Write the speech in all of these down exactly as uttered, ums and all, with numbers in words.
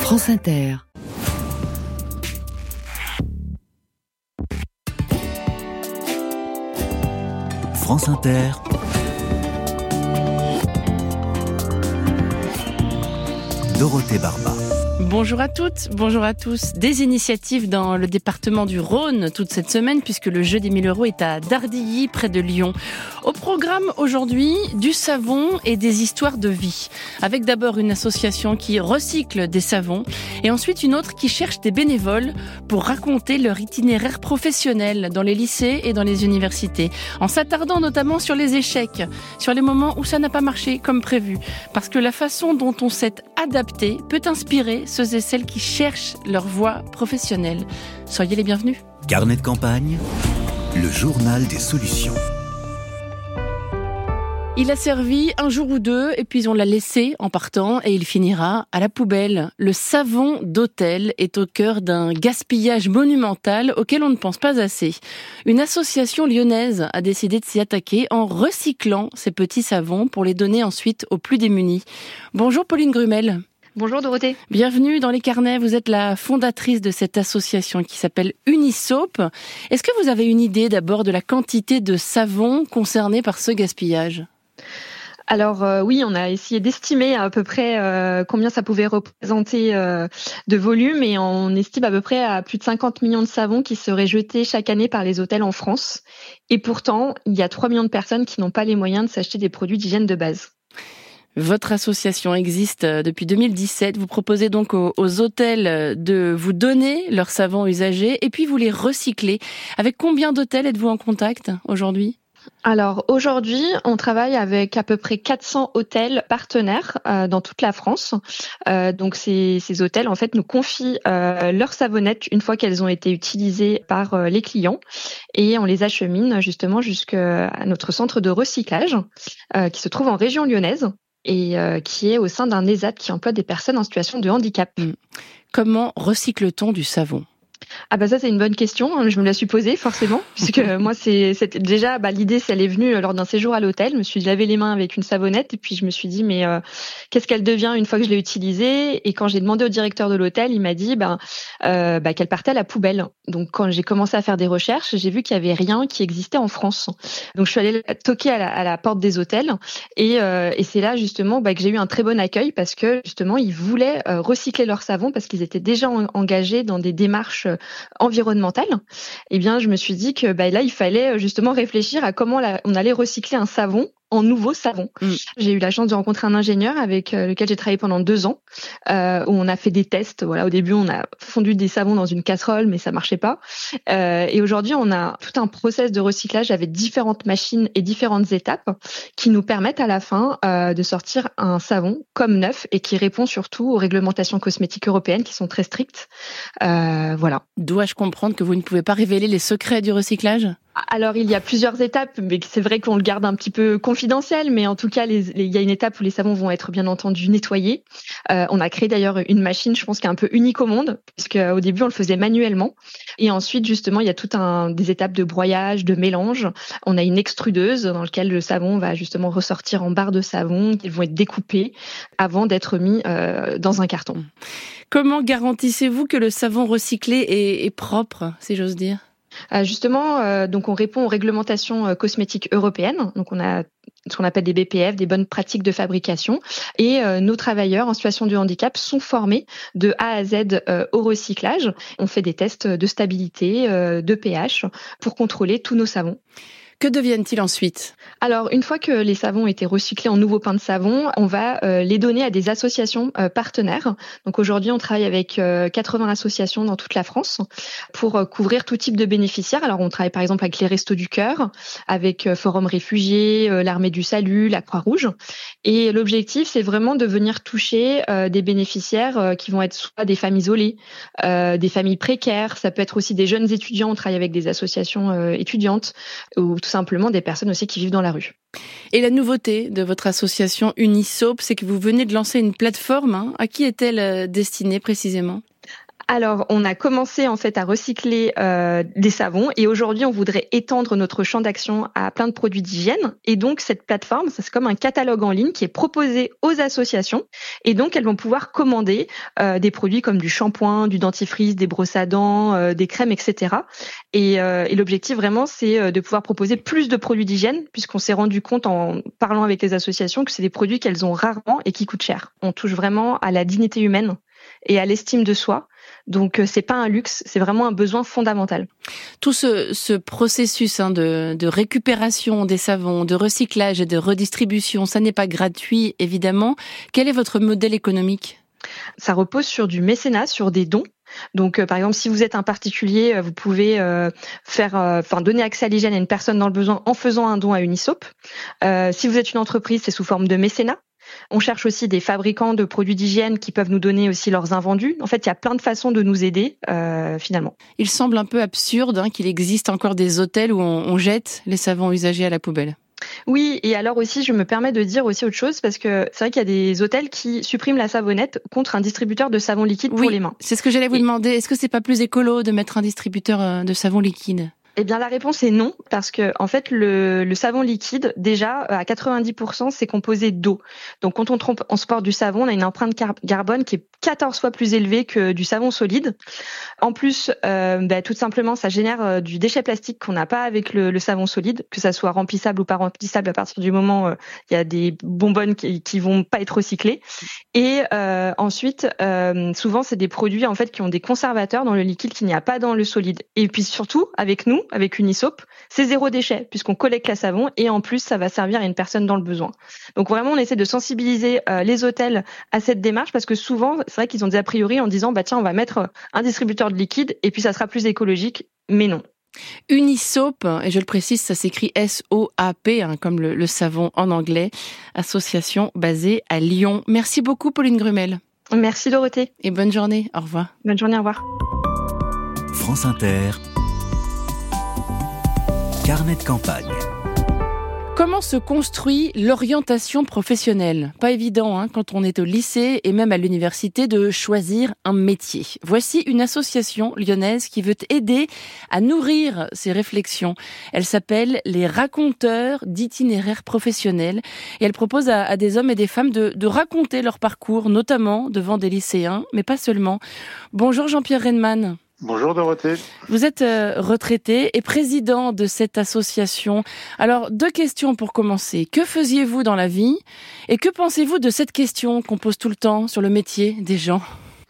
France Inter. France Inter. Dorothée Barba. Bonjour à toutes, bonjour à tous. Des initiatives dans le département du Rhône toute cette semaine puisque le jeu des mille euros est à Dardilly, près de Lyon. Au programme aujourd'hui, du savon et des histoires de vie. Avec d'abord une association qui recycle des savons et ensuite une autre qui cherche des bénévoles pour raconter leur itinéraire professionnel dans les lycées et dans les universités. En s'attardant notamment sur les échecs, sur les moments où ça n'a pas marché comme prévu. Parce que la façon dont on s'est adapté peut inspirer ceux et celles qui cherchent leur voie professionnelle. Soyez les bienvenus. Carnet de campagne, le journal des solutions. Il a servi un jour ou deux et puis on l'a laissé en partant et il finira à la poubelle. Le savon d'hôtel est au cœur d'un gaspillage monumental auquel on ne pense pas assez. Une association lyonnaise a décidé de s'y attaquer en recyclant ces petits savons pour les donner ensuite aux plus démunis. Bonjour Pauline Grumel. Bonjour Dorothée. Bienvenue dans les carnets. Vous êtes la fondatrice de cette association qui s'appelle Unisoap. Est-ce que vous avez une idée d'abord de la quantité de savon concernée par ce gaspillage ? Alors euh, oui, on a essayé d'estimer à peu près euh, combien ça pouvait représenter euh, de volume et on estime à peu près à plus de cinquante millions de savons qui seraient jetés chaque année par les hôtels en France. Et pourtant, il y a trois millions de personnes qui n'ont pas les moyens de s'acheter des produits d'hygiène de base. Votre association existe depuis deux mille dix-sept. Vous proposez donc aux, aux hôtels de vous donner leurs savons usagés et puis vous les recyclez. Avec combien d'hôtels êtes-vous en contact aujourd'hui ? Alors aujourd'hui, on travaille avec à peu près quatre cents hôtels partenaires euh, dans toute la France. Euh, donc ces, ces hôtels en fait nous confient euh, leurs savonnettes une fois qu'elles ont été utilisées par euh, les clients et on les achemine justement jusqu'à notre centre de recyclage euh, qui se trouve en région lyonnaise et euh, qui est au sein d'un ESAT qui emploie des personnes en situation de handicap. Comment recycle-t-on du savon ? Ah bah ça c'est une bonne question, je me la suis posée forcément, puisque moi c'est c'était déjà bah l'idée c'est elle est venue lors d'un séjour à l'hôtel, je me suis lavé les mains avec une savonnette et puis je me suis dit mais euh, qu'est-ce qu'elle devient une fois que je l'ai utilisée et quand j'ai demandé au directeur de l'hôtel, il m'a dit bah, euh, bah qu'elle partait à la poubelle. Donc quand j'ai commencé à faire des recherches, j'ai vu qu'il y avait rien qui existait en France. Donc je suis allée toquer à la, à la porte des hôtels et euh, et c'est là justement bah, que j'ai eu un très bon accueil parce que justement ils voulaient euh, recycler leur savon parce qu'ils étaient déjà en, engagés dans des démarches environnementale, eh bien, je me suis dit que bah, là, il fallait justement réfléchir à comment la, on allait recycler un savon en nouveau savon. Mmh. J'ai eu la chance de rencontrer un ingénieur avec euh, lequel j'ai travaillé pendant deux ans, euh, où on a fait des tests. Voilà, au début, on a fondu des savons dans une casserole, mais ça marchait pas. Euh, et aujourd'hui, on a tout un process de recyclage avec différentes machines et différentes étapes qui nous permettent à la fin euh, de sortir un savon comme neuf et qui répond surtout aux réglementations cosmétiques européennes qui sont très strictes. Euh, voilà. Dois-je comprendre que vous ne pouvez pas révéler les secrets du recyclage ? Alors, il y a plusieurs étapes, mais c'est vrai qu'on le garde un petit peu confidentiel, mais en tout cas, les, les, il y a une étape où les savons vont être bien entendu nettoyés. Euh, on a créé d'ailleurs une machine, je pense, qui est un peu unique au monde, puisque au début, on le faisait manuellement. Et ensuite, justement, il y a tout un des étapes de broyage, de mélange. On a une extrudeuse dans laquelle le savon va justement ressortir en barres de savon, qui vont être découpées avant d'être mis euh, dans un carton. Comment garantissez-vous que le savon recyclé est, est propre, si j'ose dire ? Euh, justement, euh, donc on répond aux réglementations euh, cosmétiques européennes. Donc on a ce qu'on appelle des B P F, des bonnes pratiques de fabrication. Et euh, nos travailleurs en situation de handicap sont formés de A à Z euh, au recyclage. On fait des tests de stabilité, euh, de pH pour contrôler tous nos savons. Que deviennent-ils ensuite ? Alors, une fois que les savons ont été recyclés en nouveaux pains de savon, on va euh, les donner à des associations euh, partenaires. Donc aujourd'hui, on travaille avec euh, quatre-vingts associations dans toute la France pour euh, couvrir tout type de bénéficiaires. Alors, on travaille par exemple avec les Restos du Cœur, avec euh, Forum Réfugiés, euh, l'Armée du Salut, la Croix-Rouge. Et l'objectif, c'est vraiment de venir toucher euh, des bénéficiaires euh, qui vont être soit des femmes isolées, euh, des familles précaires. Ça peut être aussi des jeunes étudiants. On travaille avec des associations euh, étudiantes ou tout simplement des personnes aussi qui vivent dans la rue. Et la nouveauté de votre association Unisoap, c'est que vous venez de lancer une plateforme. Hein. À qui est-elle destinée précisément ? Alors, on a commencé en fait à recycler euh, des savons et aujourd'hui, on voudrait étendre notre champ d'action à plein de produits d'hygiène. Et donc, cette plateforme, ça, c'est comme un catalogue en ligne qui est proposé aux associations. Et donc, elles vont pouvoir commander euh, des produits comme du shampoing, du dentifrice, des brosses à dents, euh, des crèmes, et cetera. Et, euh, et l'objectif vraiment, c'est de pouvoir proposer plus de produits d'hygiène puisqu'on s'est rendu compte en parlant avec les associations que c'est des produits qu'elles ont rarement et qui coûtent cher. On touche vraiment à la dignité humaine et à l'estime de soi. Donc, c'est pas un luxe, c'est vraiment un besoin fondamental. Tout ce, ce processus hein, de, de récupération des savons, de recyclage et de redistribution, ça n'est pas gratuit, évidemment. Quel est votre modèle économique ? Ça repose sur du mécénat, sur des dons. Donc, euh, par exemple, si vous êtes un particulier, vous pouvez euh, faire, enfin, euh, donner accès à l'hygiène à une personne dans le besoin en faisant un don à Unisop. Euh, si vous êtes une entreprise, c'est sous forme de mécénat. On cherche aussi des fabricants de produits d'hygiène qui peuvent nous donner aussi leurs invendus. En fait, il y a plein de façons de nous aider, euh, finalement. Il semble un peu absurde hein, qu'il existe encore des hôtels où on, on jette les savons usagés à la poubelle. Oui, et alors aussi, je me permets de dire aussi autre chose, parce que c'est vrai qu'il y a des hôtels qui suppriment la savonnette contre un distributeur de savon liquide oui, pour les mains. C'est ce que j'allais vous et... demander. Est-ce que c'est pas plus écolo de mettre un distributeur de savon liquide ? Eh bien, la réponse est non, parce que en fait, le, le savon liquide, déjà, à quatre-vingt-dix pour cent, c'est composé d'eau. Donc, quand on transporte du savon, on a une empreinte car- carbone qui est quatorze fois plus élevée que du savon solide. En plus, euh, bah, tout simplement, ça génère euh, du déchet plastique qu'on n'a pas avec le, le savon solide, que ça soit remplissable ou pas remplissable à partir du moment où euh, il y a des bonbonnes qui, qui vont pas être recyclées. Et euh, ensuite, euh, souvent, c'est des produits en fait qui ont des conservateurs dans le liquide qu'il n'y a pas dans le solide. Et puis surtout, avec nous, avec Unisop, c'est zéro déchet puisqu'on collecte la savon et en plus, ça va servir à une personne dans le besoin. Donc vraiment, on essaie de sensibiliser euh, les hôtels à cette démarche parce que souvent, c'est vrai qu'ils ont des a priori en disant bah tiens, on va mettre un distributeur de liquide et puis ça sera plus écologique, mais non. Unisop, et je le précise, ça s'écrit S O A P, hein, comme le, le savon en anglais, association basée à Lyon. Merci beaucoup Pauline Grumel. Merci Dorothée. Et bonne journée, au revoir. Bonne journée, au revoir. France Inter, carnet de campagne. Comment se construit l'orientation professionnelle ? Pas évident hein, quand on est au lycée et même à l'université de choisir un métier. Voici une association lyonnaise qui veut aider à nourrir ces réflexions. Elle s'appelle les raconteurs d'itinéraires professionnels et elle propose à, à des hommes et des femmes de, de raconter leur parcours, notamment devant des lycéens, mais pas seulement. Bonjour Jean-Pierre Rennemann. Bonjour Dorothée. Vous êtes euh, retraité et président de cette association. Alors, deux questions pour commencer. Que faisiez-vous dans la vie ? Et que pensez-vous de cette question qu'on pose tout le temps sur le métier des gens ?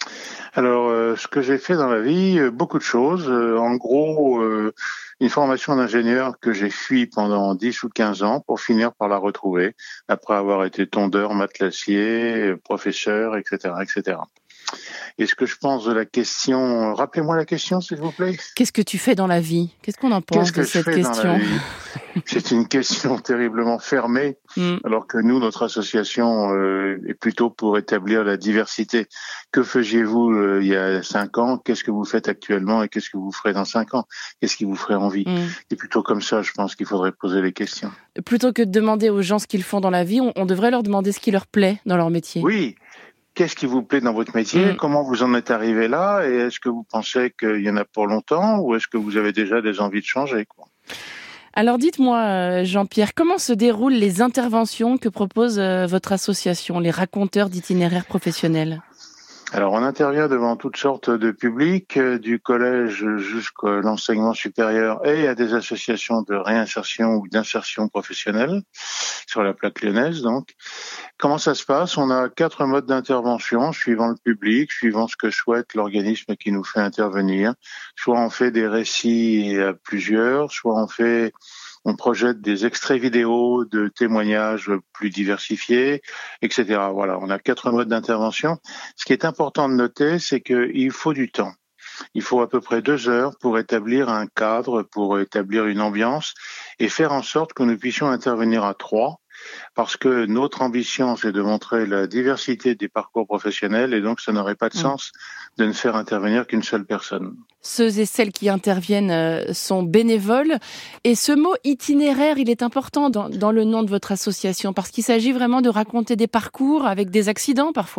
Alors, euh, ce que j'ai fait dans la vie, euh, beaucoup de choses. Euh, en gros, euh, une formation d'ingénieur que j'ai fui pendant dix ou quinze ans pour finir par la retrouver, après avoir été tondeur, matelassier, professeur, et cetera, et cetera. Et ce que je pense de la question, rappelez-moi la question s'il vous plaît. Qu'est-ce que tu fais dans la vie ? Qu'est-ce qu'on en pense de cette question ? C'est une question terriblement fermée, mm. alors que nous, notre association euh, est plutôt pour établir la diversité. Que faisiez-vous euh, il y a cinq ans ? Qu'est-ce que vous faites actuellement et qu'est-ce que vous ferez dans cinq ans ? Qu'est-ce qui vous ferait envie ? mm. C'est plutôt comme ça, je pense qu'il faudrait poser les questions. Plutôt que de demander aux gens ce qu'ils font dans la vie, on, on devrait leur demander ce qui leur plaît dans leur métier. Oui. Qu'est-ce qui vous plaît dans votre métier ? mmh. Comment vous en êtes arrivé là ? Et est-ce que vous pensez qu'il y en a pour longtemps ou est-ce que vous avez déjà des envies de changer, quoi ? Alors dites-moi, Jean-Pierre, comment se déroulent les interventions que propose votre association, les raconteurs d'itinéraires professionnels ? Alors, on intervient devant toutes sortes de publics, du collège jusqu'à l'enseignement supérieur et à des associations de réinsertion ou d'insertion professionnelle sur la plaque lyonnaise, donc. Comment ça se passe ? On a quatre modes d'intervention suivant le public, suivant ce que souhaite l'organisme qui nous fait intervenir. Soit on fait des récits à plusieurs, soit on fait... On projette des extraits vidéo de témoignages plus diversifiés, et cetera. Voilà, on a quatre modes d'intervention. Ce qui est important de noter, c'est qu'il faut du temps. Il faut à peu près deux heures pour établir un cadre, pour établir une ambiance et faire en sorte que nous puissions intervenir à trois. Parce que notre ambition, c'est de montrer la diversité des parcours professionnels et donc ça n'aurait pas de sens de ne faire intervenir qu'une seule personne. Ceux et celles qui interviennent sont bénévoles et ce mot itinéraire, il est important dans, dans le nom de votre association parce qu'il s'agit vraiment de raconter des parcours avec des accidents parfois.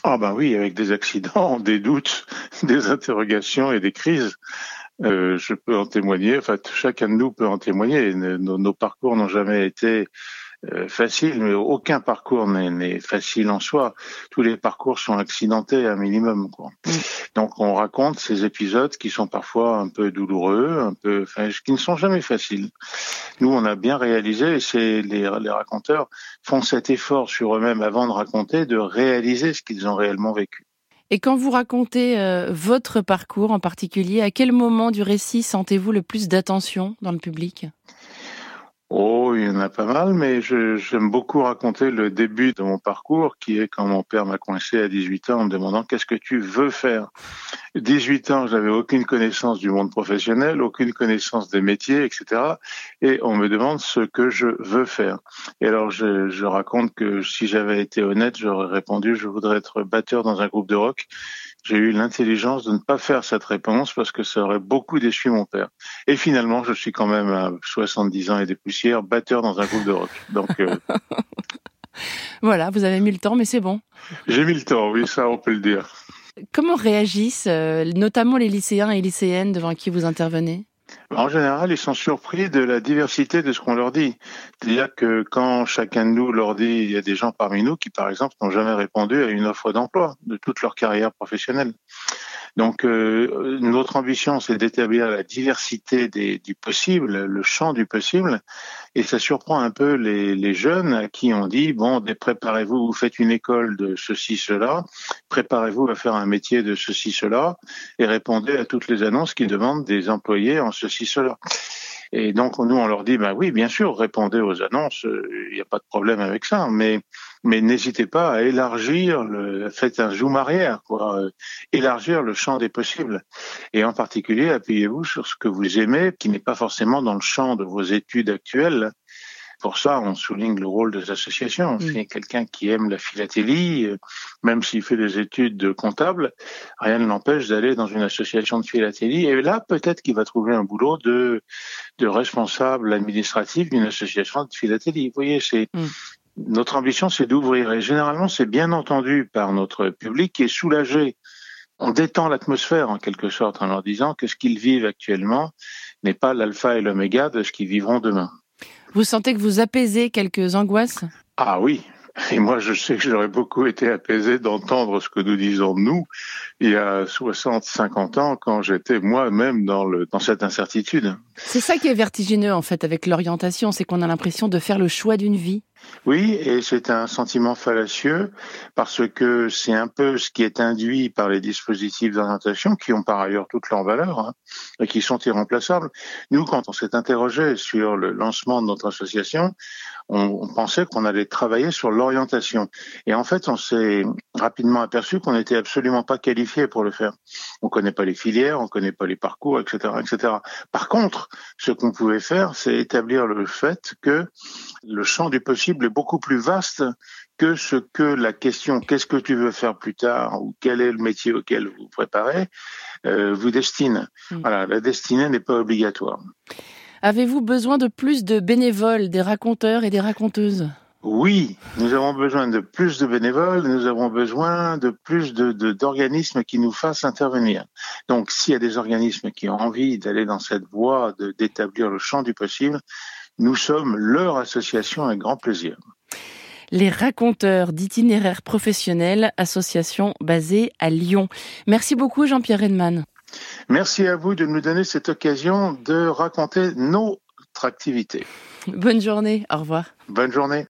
Ah ben oui, avec des accidents, des doutes, des interrogations et des crises. Euh, je peux en témoigner, enfin chacun de nous peut en témoigner. Nos, nos parcours n'ont jamais été euh, faciles, mais aucun parcours n'est, n'est facile en soi. Tous les parcours sont accidentés à un minimum, quoi. Mmh. Donc on raconte ces épisodes qui sont parfois un peu douloureux, un peu, enfin, qui ne sont jamais faciles. Nous, on a bien réalisé, et c'est les, les raconteurs font cet effort sur eux-mêmes avant de raconter, de réaliser ce qu'ils ont réellement vécu. Et quand vous racontez euh, votre parcours en particulier, à quel moment du récit sentez-vous le plus d'attention dans le public ? Oh, il y en a pas mal, mais je, j'aime beaucoup raconter le début de mon parcours, qui est quand mon père m'a coincé à dix-huit ans en me demandant « Qu'est-ce que tu veux faire ?» dix-huit ans, je n'avais aucune connaissance du monde professionnel, aucune connaissance des métiers, et cetera. Et on me demande ce que je veux faire. Et alors, je, je raconte que si j'avais été honnête, j'aurais répondu « Je voudrais être batteur dans un groupe de rock ». J'ai eu l'intelligence de ne pas faire cette réponse parce que ça aurait beaucoup déçu mon père. Et finalement, je suis quand même à soixante-dix ans et des poussières, batteur dans un groupe de rock. Donc euh... voilà, vous avez mis le temps, mais c'est bon. J'ai mis le temps, oui, ça on peut le dire. Comment réagissent euh, notamment les lycéens et lycéennes devant qui vous intervenez ? En général, ils sont surpris de la diversité de ce qu'on leur dit. C'est-à-dire que quand chacun de nous leur dit, il y a des gens parmi nous qui, par exemple, n'ont jamais répondu à une offre d'emploi de toute leur carrière professionnelle. Donc, euh, notre ambition, c'est d'établir la diversité des, du possible, le champ du possible. Et ça surprend un peu les, les jeunes à qui on dit, bon, préparez-vous, vous faites une école de ceci, cela, préparez-vous à faire un métier de ceci, cela, et répondez à toutes les annonces qui demandent des employés en ceci, cela. Et donc, nous, on leur dit, bah oui, bien sûr, répondez aux annonces, il euh, n'y a pas de problème avec ça, mais mais n'hésitez pas à élargir, le, faites un zoom arrière, quoi, euh, élargir le champ des possibles. Et en particulier, appuyez-vous sur ce que vous aimez, qui n'est pas forcément dans le champ de vos études actuelles. Pour ça, on souligne le rôle des associations. Mmh. C'est quelqu'un qui aime la philatélie, même s'il fait des études de comptable, rien ne l'empêche d'aller dans une association de philatélie. Et là, peut-être qu'il va trouver un boulot de, de responsable administratif d'une association de philatélie. Vous voyez, c'est... Mmh. Notre ambition, c'est d'ouvrir. Et généralement, c'est bien entendu par notre public qui est soulagé. On détend l'atmosphère, en quelque sorte, en leur disant que ce qu'ils vivent actuellement n'est pas l'alpha et l'oméga de ce qu'ils vivront demain. Vous sentez que vous apaisez quelques angoisses ? Ah oui. Et moi, je sais que j'aurais beaucoup été apaisé d'entendre ce que nous disons nous il y a soixante, cinquante ans quand j'étais moi-même dans le, dans cette incertitude. C'est ça qui est vertigineux, en fait, avec l'orientation, c'est qu'on a l'impression de faire le choix d'une vie. Oui, et c'est un sentiment fallacieux parce que c'est un peu ce qui est induit par les dispositifs d'orientation qui ont par ailleurs toute leur valeur, hein, et qui sont irremplaçables. Nous, quand on s'est interrogé sur le lancement de notre association, on, on pensait qu'on allait travailler sur l'orientation. Et en fait, on s'est rapidement aperçu qu'on n'était absolument pas qualifié pour le faire. On connaît pas les filières, on connaît pas les parcours, et cetera, et cetera. Par contre, ce qu'on pouvait faire, c'est établir le fait que le champ du possible est beaucoup plus vaste que ce que la question « qu'est-ce que tu veux faire plus tard ?» ou « quel est le métier auquel vous vous préparez euh, ?» vous destine. Mmh. Voilà, la destinée n'est pas obligatoire. Avez-vous besoin de plus de bénévoles, des raconteurs et des raconteuses ? Oui, nous avons besoin de plus de bénévoles, nous avons besoin de plus de, de, d'organismes qui nous fassent intervenir. Donc, s'il y a des organismes qui ont envie d'aller dans cette voie, de, d'établir le champ du possible, nous sommes leur association avec grand plaisir. Les raconteurs d'itinéraires professionnels, association basée à Lyon. Merci beaucoup Jean-Pierre Redman. Merci à vous de nous donner cette occasion de raconter notre activité. Bonne journée, au revoir. Bonne journée.